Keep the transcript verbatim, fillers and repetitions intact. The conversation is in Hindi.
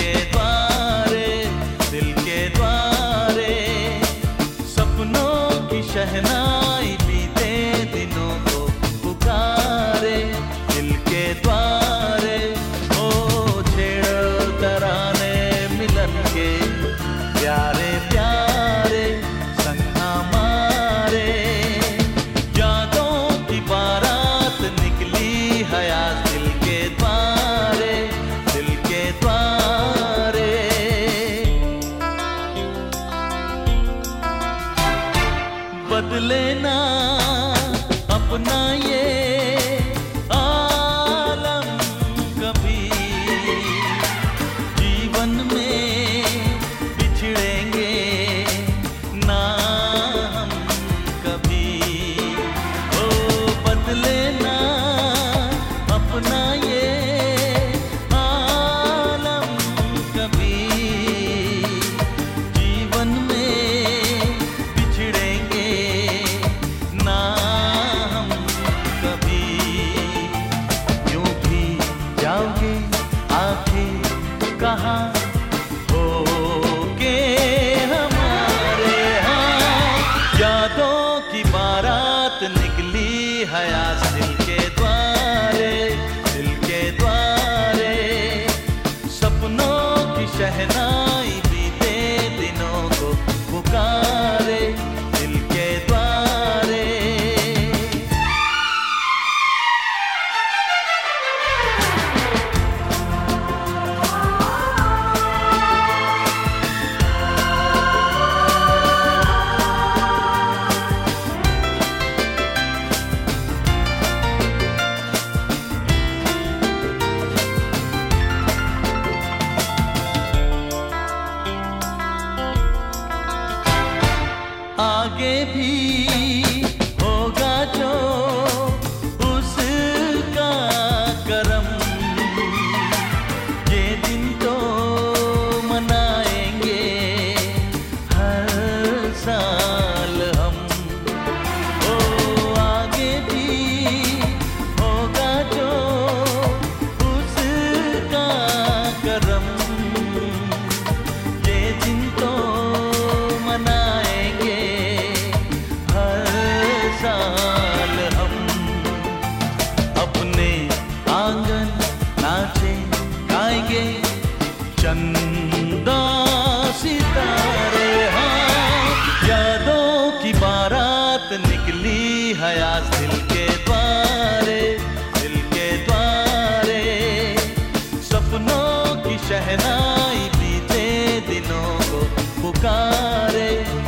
के द्वारे, दिल के द्वारे। सपनों की शहनाई बीते दिनों को पुकारे, दिल के द्वारे। ओ छेड़ो तराने मिलन के प्यारे प्यारे, संग हमारे। यादों की बारात निकली हयात दिल के द्वारे, दिल के द्वारे। बदले ना अपना ये आलम कभी, जीवन में बिछड़ेंगे ना हम कभी। ओ बदले ना अपना ये आलम कभी, जीवन में बिछड़ेंगे ना हम कभी। यूं भी जाओगे आखिर कहाँ होगे हमारे। हाँ यादों की बारात निकली हयात दिल के द्वारे, दिल के द्वारे। सपनों की शहनाई बीते दिनों को पुकारे, दिल के द्वारे। आगे भी होगा जो उसका करम, ये दिन तो मनाएंगे हर साल हम। ओ आगे भी होगा जो उसका करम, ये दिन तो मनाएंगे हर साल हम। अपने आंगन नाचे गाएंगे चंदा सितारे। हाँ यादों की बारात निकली हयात दिल के द्वारे, दिल के द्वारे। सपनों की शहनाई बीते दिनों को पुकारे,